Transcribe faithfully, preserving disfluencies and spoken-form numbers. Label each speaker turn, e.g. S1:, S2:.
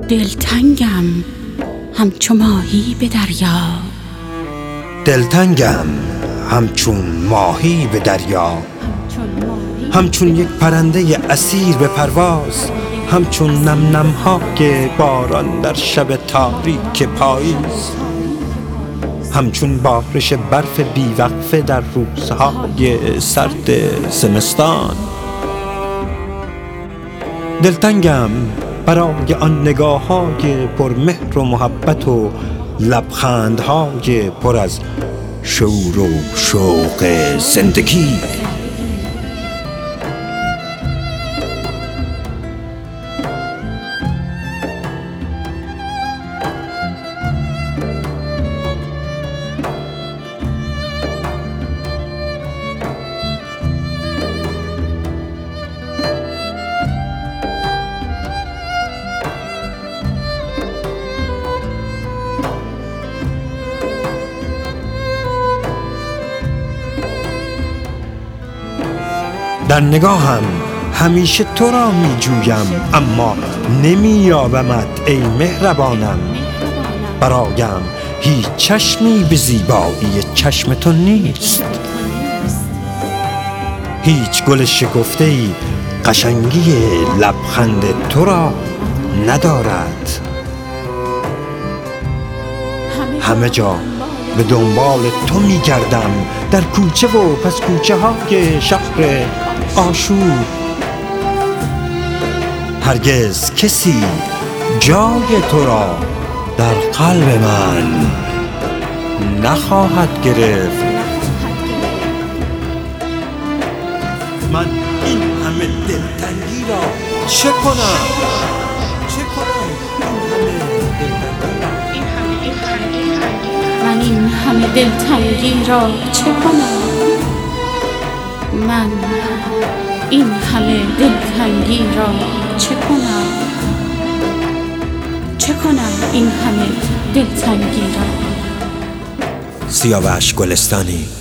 S1: دلتنگم همچو ماهی به دریا،
S2: دلتنگم همچون ماهی به دریا، همچون یک پرنده اسیر به پرواز، همچون نم نم های باران در شب تاریک پاییز، همچون بارش برف بیوقفه در روزهای سرد زمستان. دلتنگم برای آن نگاه‌های پرمهر و محبت و لبخندهای پر از شور و شوق زندگی. در نگاهم همیشه تو را می جویم، اما نمی یابمت ای مهربانم. برایم هیچ چشمی به زیبایی چشم تو نیست، هیچ گل شکفته‌ای قشنگی لبخند تو را ندارد. همه جا به دنبال تو می گردم، در کوچه و پس کوچه های شهر آشور. هرگز کسی جای تو را در قلب من نخواهد گرفت. من این همه دلتنگی را چه کنم؟ چه کنم؟
S1: من این همه دلتنگی را چه کنم؟ من این همه دلتنگی را چه کنم؟ چه کنم این همه دلتنگی را؟
S2: سیاوش گلستانی.